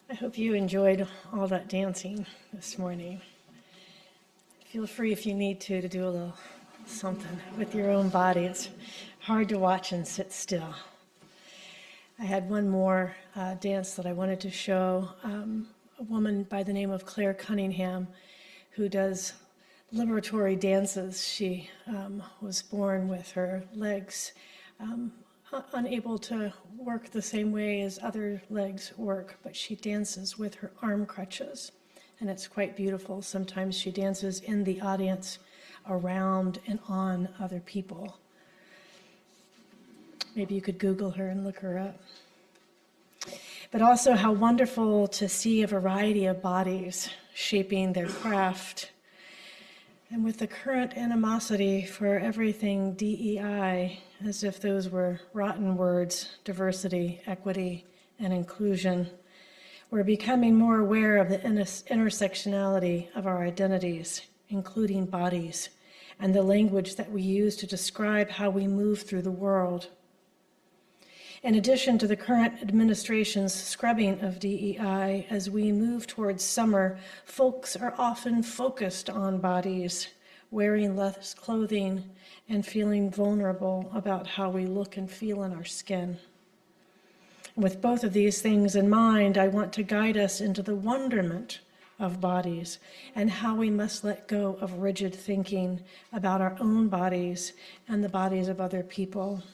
I hope you enjoyed all that dancing this morning. Feel free if you need to do a little something with your own body. It's hard to watch and sit still. I had one more dance that I wanted to show. A woman by the name of Claire Cunningham who does liberatory dances. She was born with her legs unable to work the same way as other legs work, but she dances with her arm crutches, and it's quite beautiful. Sometimes she dances in the audience, around and on other people. Maybe you could Google her and look her up. But also how wonderful to see a variety of bodies shaping their craft. And with the current animosity for everything DEI, as if those were rotten words, diversity, equity, and inclusion, we're becoming more aware of the intersectionality of our identities, including bodies, and the language that we use to describe how we move through the world. In addition to the current administration's scrubbing of DEI, as we move towards summer, folks are often focused on bodies, wearing less clothing and feeling vulnerable about how we look and feel in our skin. With both of these things in mind, I want to guide us into the wonderment of bodies and how we must let go of rigid thinking about our own bodies and the bodies of other people.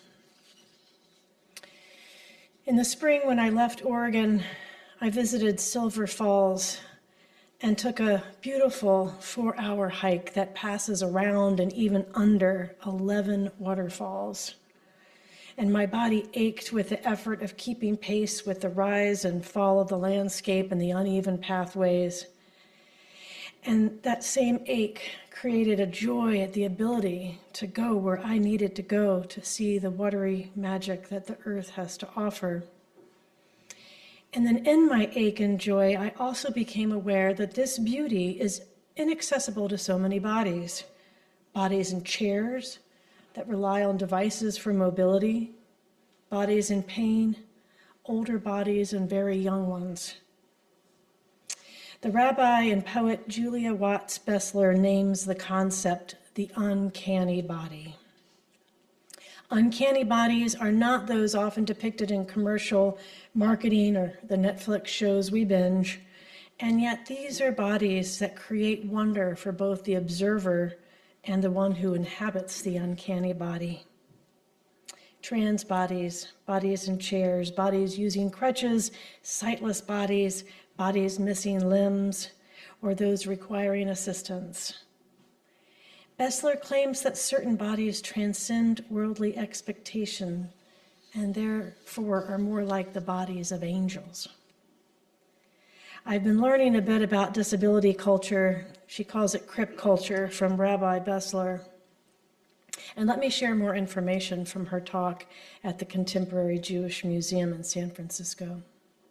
In the spring, when I left Oregon, I visited Silver Falls and took a beautiful 4-hour hike that passes around and even under 11 waterfalls. And my body ached with the effort of keeping pace with the rise and fall of the landscape and the uneven pathways. And that same ache created a joy at the ability to go where I needed to go to see the watery magic that the earth has to offer. And then in my ache and joy, I also became aware that this beauty is inaccessible to so many bodies. Bodies in chairs that rely on devices for mobility, bodies in pain, older bodies and very young ones. The rabbi and poet Julia Watts Bessler names the concept the uncanny body. Uncanny bodies are not those often depicted in commercial marketing or the Netflix shows we binge, and yet these are bodies that create wonder for both the observer and the one who inhabits the uncanny body. Trans bodies, bodies in chairs, bodies using crutches, sightless bodies, bodies missing limbs, or those requiring assistance. Bessler claims that certain bodies transcend worldly expectation and therefore are more like the bodies of angels. I've been learning a bit about disability culture. She calls it crip culture from Rabbi Bessler. And let me share more information from her talk at the Contemporary Jewish Museum in San Francisco.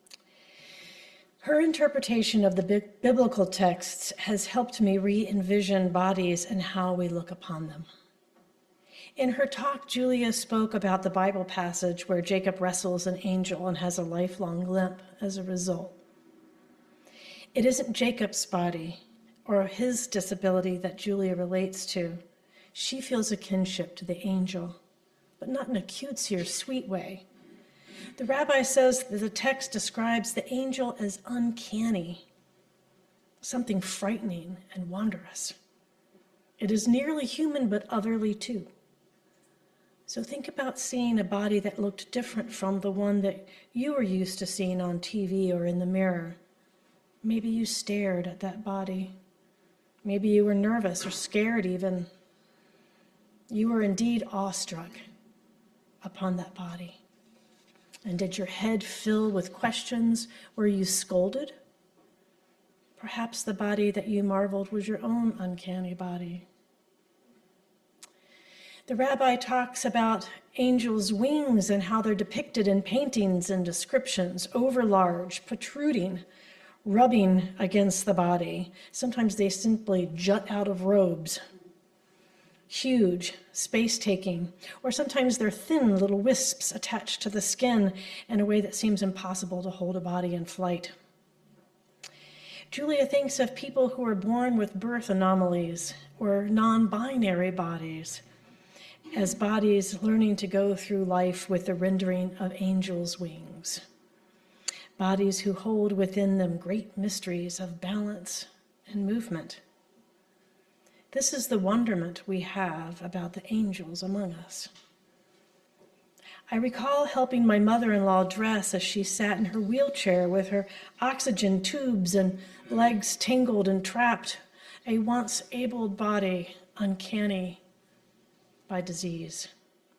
Her interpretation of the biblical texts has helped me re-envision bodies and how we look upon them. In her talk, Julia spoke about the Bible passage where Jacob wrestles an angel and has a lifelong limp as a result. It isn't Jacob's body or his disability that Julia relates to. She feels a kinship to the angel, but not in a cutesy or sweet way. The rabbi says that the text describes the angel as uncanny, something frightening and wondrous. It is nearly human, but otherly too. So think about seeing a body that looked different from the one that you were used to seeing on TV or in the mirror. Maybe you stared at that body. Maybe you were nervous or scared even. You were indeed awestruck upon that body. And did your head fill with questions? Were you scolded? Perhaps the body that you marveled was your own uncanny body. The rabbi talks about angels' wings and how they're depicted in paintings and descriptions, overlarge, protruding, rubbing against the body. Sometimes they simply jut out of robes. Huge, space-taking, or sometimes they're thin little wisps attached to the skin in a way that seems impossible to hold a body in flight. Julia thinks of people who are born with birth anomalies or non-binary bodies as bodies learning to go through life with the rendering of angels' wings. Bodies who hold within them great mysteries of balance and movement. This is the wonderment we have about the angels among us. I recall helping my mother-in-law dress as she sat in her wheelchair with her oxygen tubes and legs tangled and trapped, a once able body uncanny by disease.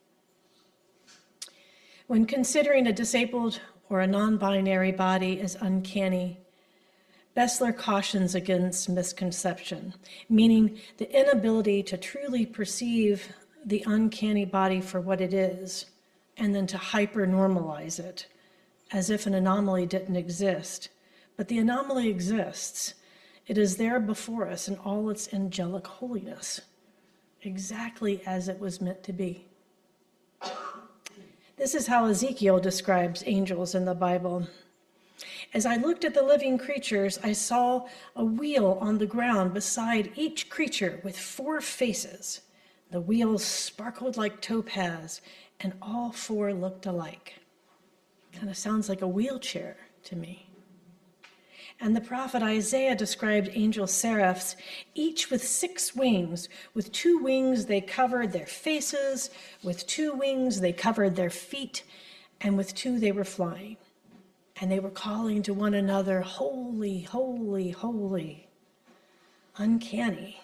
When considering a disabled or a non-binary body as uncanny, Bessler cautions against misconception, meaning the inability to truly perceive the uncanny body for what it is, and then to hyper-normalize it, as if an anomaly didn't exist. But the anomaly exists. It is there before us in all its angelic holiness, exactly as it was meant to be. This is how Ezekiel describes angels in the Bible. As I looked at the living creatures, I saw a wheel on the ground beside each creature with 4 faces. The wheels sparkled like topaz, and all 4 looked alike. Kind of sounds like a wheelchair to me. And the prophet Isaiah described angel seraphs, each with 6 wings. With 2 wings they covered their faces, with 2 wings they covered their feet, and with 2 they were flying. And they were calling to one another, holy, holy, holy, uncanny.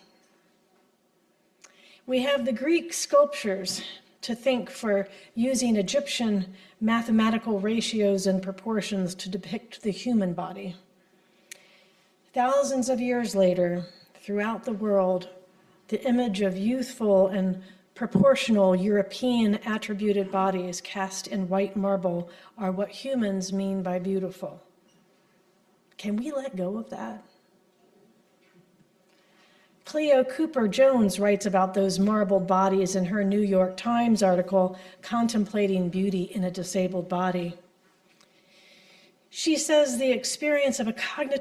We have the Greek sculptures to thank for using Egyptian mathematical ratios and proportions to depict the human body. Thousands of years later, throughout the world, the image of youthful and proportional European attributed bodies cast in white marble are what humans mean by beautiful. Can we let go of that? Cleo Cooper Jones writes about those marbled bodies in her New York Times article, Contemplating Beauty in a Disabled Body. She says we experience a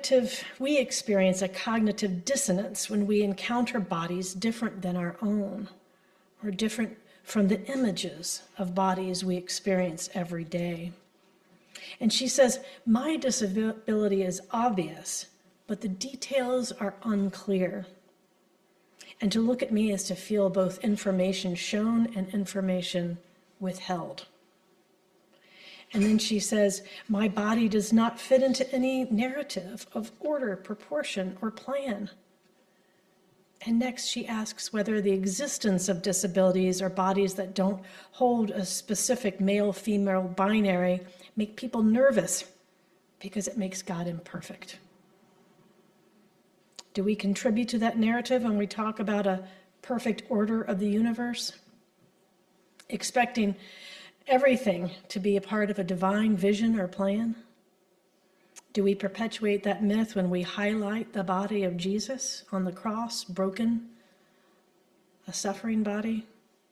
cognitive dissonance when we encounter bodies different than our own, or different from the images of bodies we experience every day. And she says, my disability is obvious, but the details are unclear. And to look at me is to feel both information shown and information withheld. And then she says, my body does not fit into any narrative of order, proportion, or plan. And next she asks whether the existence of disabilities or bodies that don't hold a specific male-female binary make people nervous because it makes God imperfect. Do we contribute to that narrative when we talk about a perfect order of the universe? Expecting everything to be a part of a divine vision or plan? Do we perpetuate that myth when we highlight the body of Jesus on the cross, broken, a suffering body?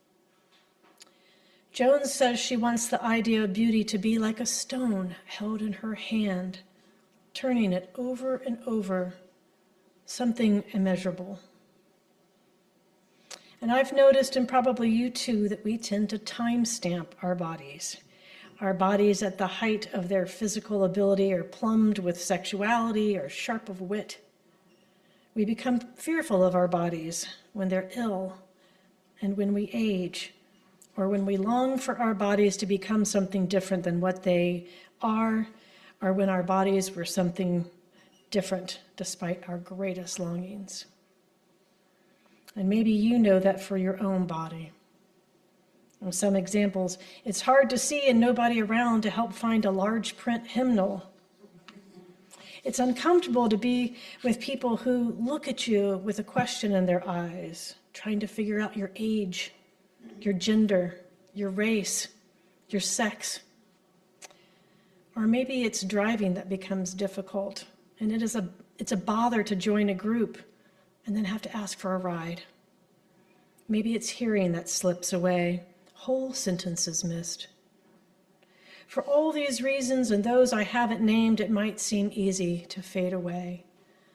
Jones says she wants the idea of beauty to be like a stone held in her hand, turning it over and over, something immeasurable. And I've noticed, and probably you too, that we tend to timestamp our bodies at the height of their physical ability or plumbed with sexuality or sharp of wit. We become fearful of our bodies when they're ill and when we age, or when we long for our bodies to become something different than what they are, or when our bodies were something different despite our greatest longings. And maybe you know that for your own body. And some examples, it's hard to see and nobody around to help find a large print hymnal. It's uncomfortable to be with people who look at you with a question in their eyes, trying to figure out your age, your gender, your race, your sex. Or maybe it's driving that becomes difficult, and it's a bother to join a group and then have to ask for a ride. Maybe it's hearing that slips away, whole sentences missed. For all these reasons and those I haven't named, it might seem easy to fade away.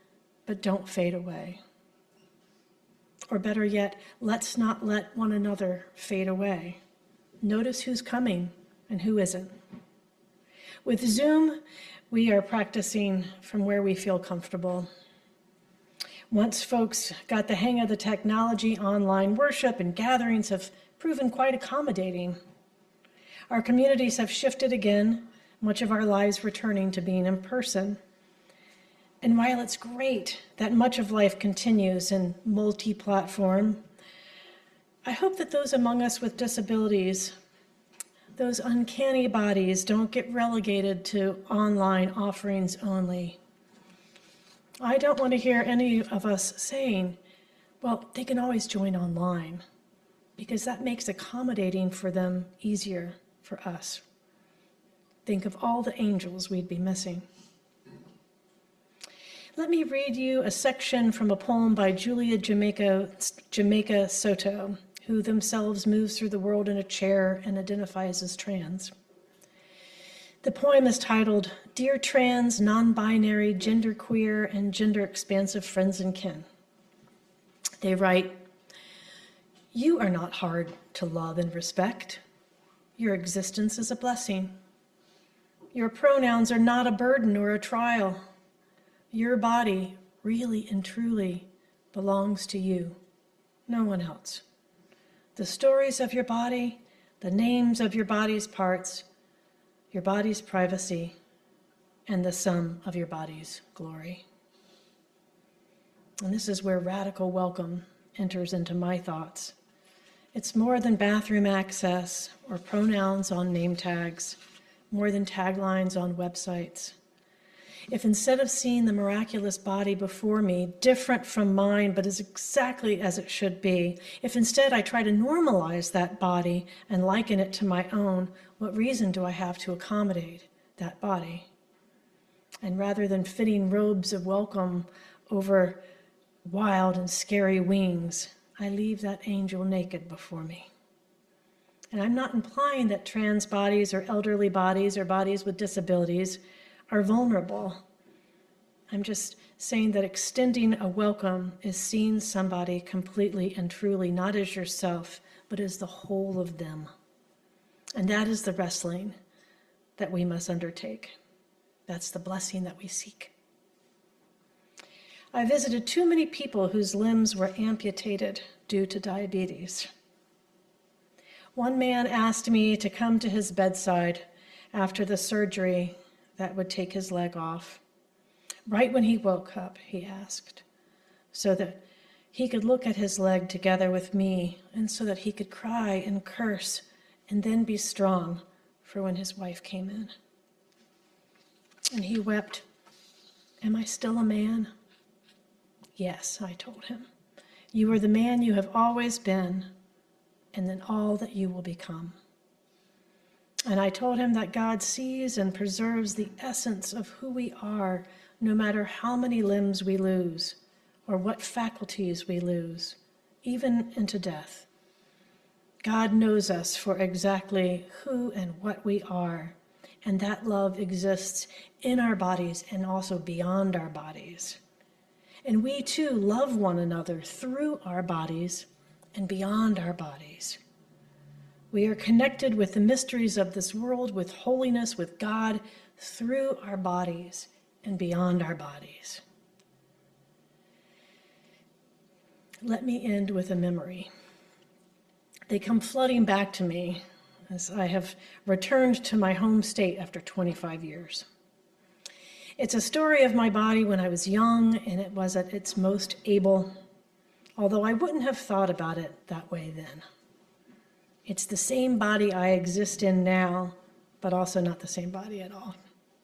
but don't fade away. Or better yet, let's not let one another fade away. Notice who's coming and who isn't. With Zoom, we are practicing from where we feel comfortable. Once folks got the hang of the technology, online worship and gatherings have proven quite accommodating. Our communities have shifted again, much of our lives returning to being in person. And while it's great that much of life continues in multi-platform, I hope that those among us with disabilities, those uncanny bodies, don't get relegated to online offerings only. I don't want to hear any of us saying, well, they can always join online, because that makes accommodating for them easier for us. Think of all the angels we'd be missing. Let me read you a section from a poem by Julia Jamaica Soto, who themselves moves through the world in a chair and identifies as trans. The poem is titled, Dear Trans, Non-Binary, Genderqueer, and Gender-Expansive Friends and Kin. They write, you are not hard to love and respect. Your existence is a blessing. Your pronouns are not a burden or a trial. Your body really and truly belongs to you, no one else. The stories of your body, the names of your body's parts, your body's privacy, and the sum of your body's glory. And this is where radical welcome enters into my thoughts. It's more than bathroom access or pronouns on name tags, more than taglines on websites. If instead of seeing the miraculous body before me, different from mine, but is exactly as it should be, if instead I try to normalize that body and liken it to my own, what reason do I have to accommodate that body? And rather than fitting robes of welcome over wild and scary wings, I leave that angel naked before me. And I'm not implying that trans bodies or elderly bodies or bodies with disabilities are vulnerable. I'm just saying that extending a welcome is seeing somebody completely and truly, not as yourself, but as the whole of them. And that is the wrestling that we must undertake. That's the blessing that we seek. I visited too many people whose limbs were amputated due to diabetes. One man asked me to come to his bedside after the surgery that would take his leg off. Right when he woke up, he asked, so that he could look at his leg together with me and so that he could cry and curse and then be strong for when his wife came in. And he wept, am I still a man? Yes, I told him. You are the man you have always been, and then all that you will become. And I told him that God sees and preserves the essence of who we are, no matter how many limbs we lose or what faculties we lose, even into death. God knows us for exactly who and what we are, and that love exists in our bodies and also beyond our bodies. And we too love one another through our bodies and beyond our bodies. We are connected with the mysteries of this world, with holiness, with God, through our bodies and beyond our bodies. Let me end with a memory. They come flooding back to me as I have returned to my home state after 25 years. It's a story of my body when I was young and it was at its most able, although I wouldn't have thought about it that way then. It's the same body I exist in now, but also not the same body at all.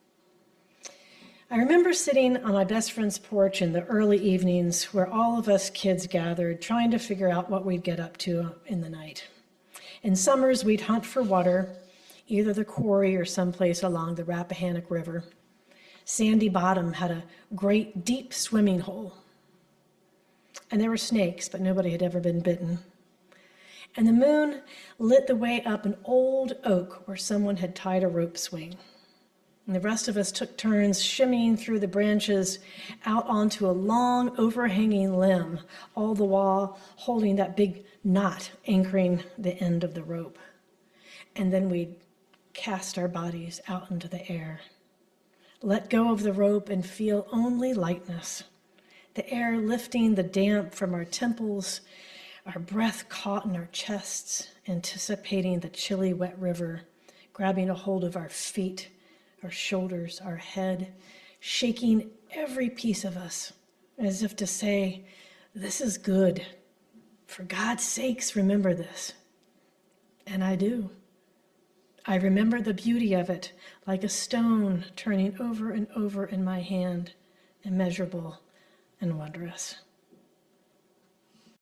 I remember sitting on my best friend's porch in the early evenings where all of us kids gathered, trying to figure out what we'd get up to in the night. In summers, we'd hunt for water, either the quarry or someplace along the Rappahannock River. Sandy Bottom had a great deep swimming hole. And there were snakes, but nobody had ever been bitten. And the moon lit the way up an old oak where someone had tied a rope swing. And the rest of us took turns shimmying through the branches out onto a long overhanging limb, all the while holding that big knot anchoring the end of the rope. And then we'd cast our bodies out into the air. Let go of the rope and feel only lightness. The air lifting the damp from our temples, our breath caught in our chests, anticipating the chilly wet river, grabbing a hold of our feet, our shoulders, our head, shaking every piece of us as if to say, this is good. For God's sakes, remember this. And I do. I remember the beauty of it, like a stone turning over and over in my hand, immeasurable and wondrous.